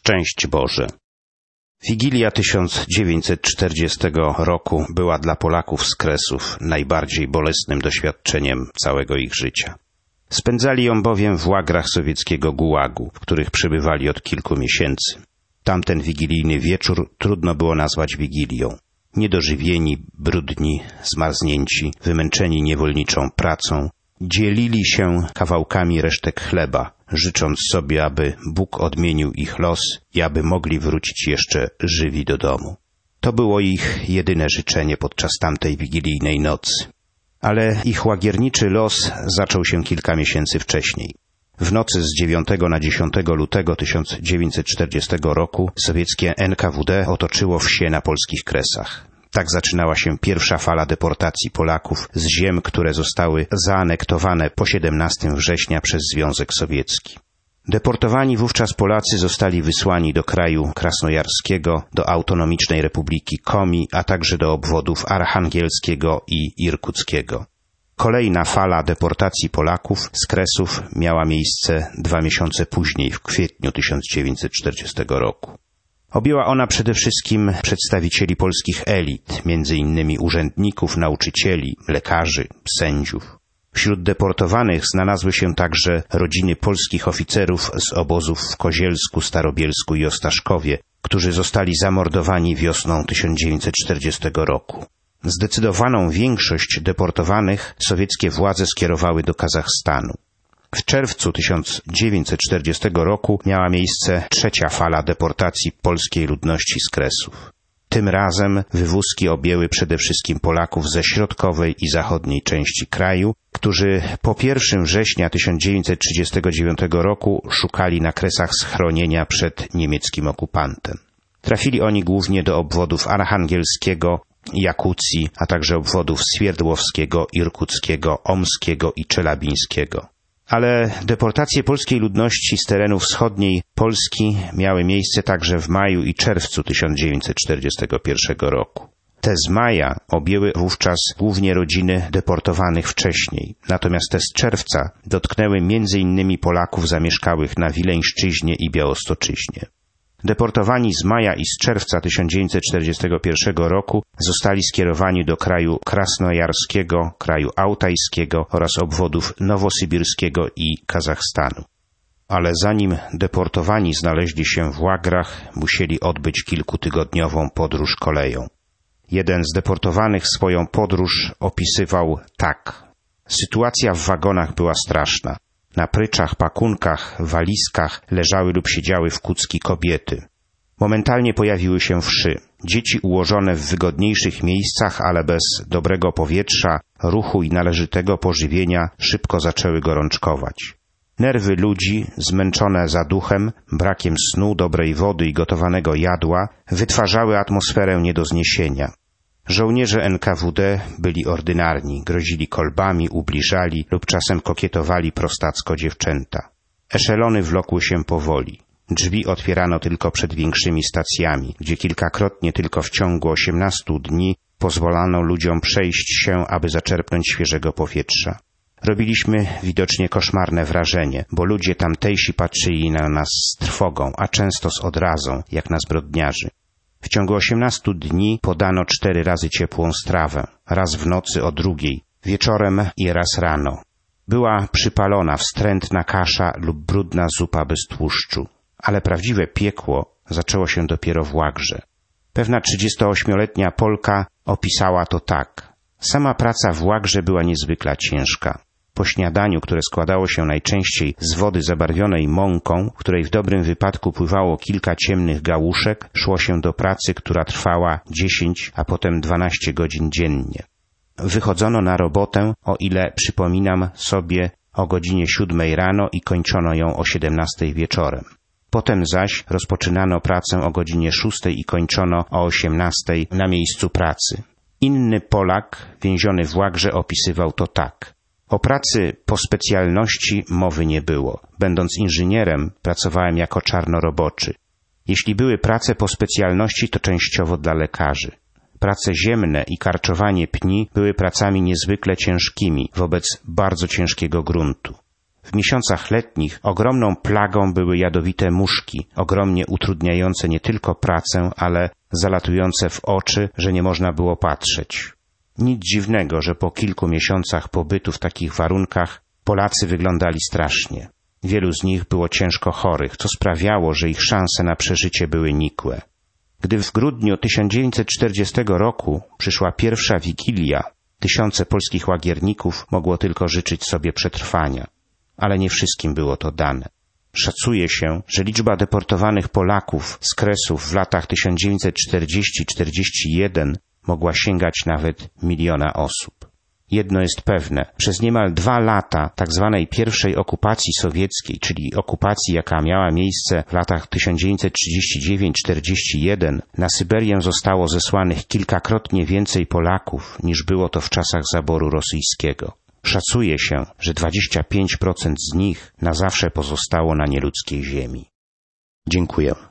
Szczęść Boże. Wigilia 1940 roku była dla Polaków z Kresów najbardziej bolesnym doświadczeniem całego ich życia. Spędzali ją bowiem w łagrach sowieckiego gułagu, w których przebywali od kilku miesięcy. Tamten wigilijny wieczór trudno było nazwać wigilią. Niedożywieni, brudni, zmarznięci, wymęczeni niewolniczą pracą, dzielili się kawałkami resztek chleba, życząc sobie, aby Bóg odmienił ich los i aby mogli wrócić jeszcze żywi do domu. To było ich jedyne życzenie podczas tamtej wigilijnej nocy. Ale ich łagierniczy los zaczął się kilka miesięcy wcześniej. W nocy z 9 na 10 lutego 1940 roku sowieckie NKWD otoczyło wsie na polskich Kresach. Tak zaczynała się pierwsza fala deportacji Polaków z ziem, które zostały zaanektowane po 17 września przez Związek Sowiecki. Deportowani wówczas Polacy zostali wysłani do kraju krasnojarskiego, do autonomicznej Republiki Komi, a także do obwodów archangielskiego i irkuckiego. Kolejna fala deportacji Polaków z Kresów miała miejsce 2 miesiące później, w kwietniu 1940 roku. Objęła ona przede wszystkim przedstawicieli polskich elit, między innymi urzędników, nauczycieli, lekarzy, sędziów. Wśród deportowanych znalazły się także rodziny polskich oficerów z obozów w Kozielsku, Starobielsku i Ostaszkowie, którzy zostali zamordowani wiosną 1940 roku. Zdecydowaną większość deportowanych sowieckie władze skierowały do Kazachstanu. W czerwcu 1940 roku miała miejsce trzecia fala deportacji polskiej ludności z Kresów. Tym razem wywózki objęły przede wszystkim Polaków ze środkowej i zachodniej części kraju, którzy po 1 września 1939 roku szukali na Kresach schronienia przed niemieckim okupantem. Trafili oni głównie do obwodów archangielskiego, Jakucji, a także obwodów Swierdłowskiego, Irkuckiego, Omskiego i Czelabińskiego. Ale deportacje polskiej ludności z terenów wschodniej Polski miały miejsce także w maju i czerwcu 1941 roku. Te z maja objęły wówczas głównie rodziny deportowanych wcześniej, natomiast te z czerwca dotknęły m.in. Polaków zamieszkałych na Wileńszczyźnie i Białostoczyźnie. Deportowani z maja i z czerwca 1941 roku zostali skierowani do kraju krasnojarskiego, kraju autajskiego oraz obwodów nowosybirskiego i Kazachstanu. Ale zanim deportowani znaleźli się w łagrach, musieli odbyć kilkutygodniową podróż koleją. Jeden z deportowanych swoją podróż opisywał tak. Sytuacja w wagonach była straszna. Na pryczach, pakunkach, walizkach leżały lub siedziały w kucki kobiety. Momentalnie pojawiły się wszy. Dzieci ułożone w wygodniejszych miejscach, ale bez dobrego powietrza, ruchu i należytego pożywienia szybko zaczęły gorączkować. Nerwy ludzi, zmęczone zaduchem, brakiem snu, dobrej wody i gotowanego jadła, wytwarzały atmosferę nie do zniesienia. Żołnierze NKWD byli ordynarni, grozili kolbami, ubliżali lub czasem kokietowali prostacko dziewczęta. Eszelony wlokły się powoli. Drzwi otwierano tylko przed większymi stacjami, gdzie kilkakrotnie tylko w ciągu 18 dni pozwalano ludziom przejść się, aby zaczerpnąć świeżego powietrza. Robiliśmy widocznie koszmarne wrażenie, bo ludzie tamtejsi patrzyli na nas z trwogą, a często z odrazą, jak na zbrodniarzy. W ciągu 18 dni podano 4 razy ciepłą strawę, raz w nocy o 2, wieczorem i raz rano. Była przypalona wstrętna kasza lub brudna zupa bez tłuszczu, ale prawdziwe piekło zaczęło się dopiero w łagrze. Pewna 38-letnia Polka opisała to tak. Sama praca w łagrze była niezwykle ciężka. Po śniadaniu, które składało się najczęściej z wody zabarwionej mąką, w której w dobrym wypadku pływało kilka ciemnych gałuszek, szło się do pracy, która trwała 10, a potem 12 godzin dziennie. Wychodzono na robotę, o ile przypominam sobie, o godzinie 7 rano i kończono ją o 17 wieczorem. Potem zaś rozpoczynano pracę o godzinie 6 i kończono o 18 na miejscu pracy. Inny Polak, więziony w łagrze, opisywał to tak. O pracy po specjalności mowy nie było. Będąc inżynierem, pracowałem jako czarnoroboczy. Jeśli były prace po specjalności, to częściowo dla lekarzy. Prace ziemne i karczowanie pni były pracami niezwykle ciężkimi wobec bardzo ciężkiego gruntu. W miesiącach letnich ogromną plagą były jadowite muszki, ogromnie utrudniające nie tylko pracę, ale zalatujące w oczy, że nie można było patrzeć. Nic dziwnego, że po kilku miesiącach pobytu w takich warunkach Polacy wyglądali strasznie. Wielu z nich było ciężko chorych, co sprawiało, że ich szanse na przeżycie były nikłe. Gdy w grudniu 1940 roku przyszła pierwsza Wigilia, tysiące polskich łagierników mogło tylko życzyć sobie przetrwania. Ale nie wszystkim było to dane. Szacuje się, że liczba deportowanych Polaków z Kresów w latach 1940-41 mogła sięgać nawet 1 000 000 osób. Jedno jest pewne, przez niemal 2 lata tzw. pierwszej okupacji sowieckiej, czyli okupacji, jaka miała miejsce w latach 1939-41, na Syberię zostało zesłanych kilkakrotnie więcej Polaków, niż było to w czasach zaboru rosyjskiego. Szacuje się, że 25% z nich na zawsze pozostało na nieludzkiej ziemi. Dziękuję.